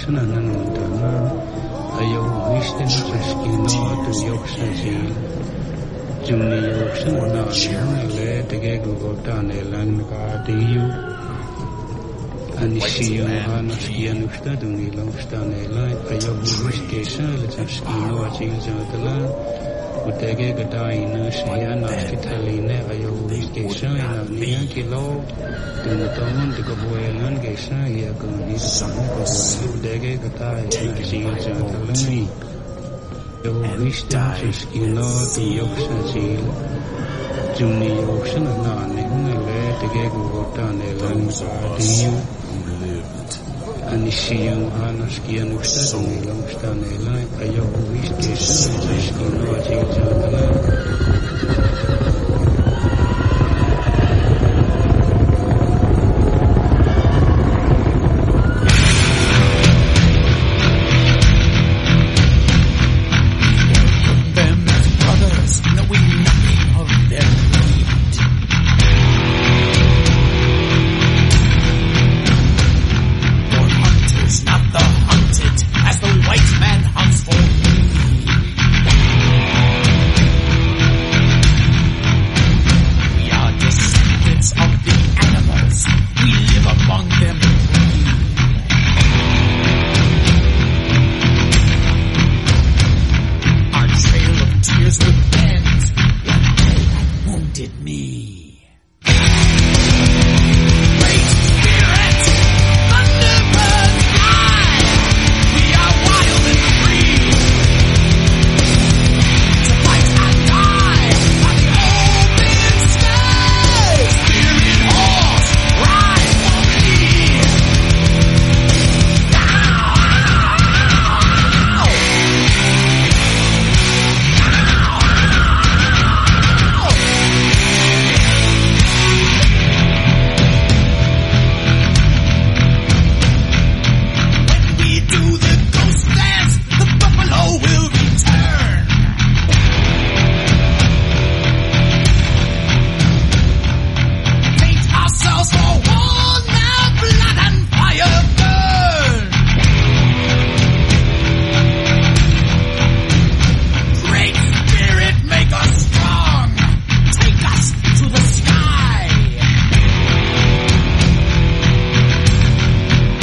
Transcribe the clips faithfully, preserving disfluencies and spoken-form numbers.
yoksana nanundana ayo wishten chashkino tu yoksaji jumni yoksana na le tege gugotane langka diyu anishiyo hanaskiyan ustaduni langstane la ayo wishkesha le chashkino achil jatala utege gadaina shaya naskitaline ayo wishkesha ina niya kilo tumutamon tikabuelan kesha ya kuni samu kabuelan utege gadaina achil jatala yo wishten chashkino tu yoksajil jumni yoksana nane le tege gugotane langka diyu anishiyan hanaskiyan ustaduni langstane la ayo wishkesha chashkino achil jatala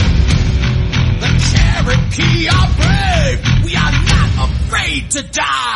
to die.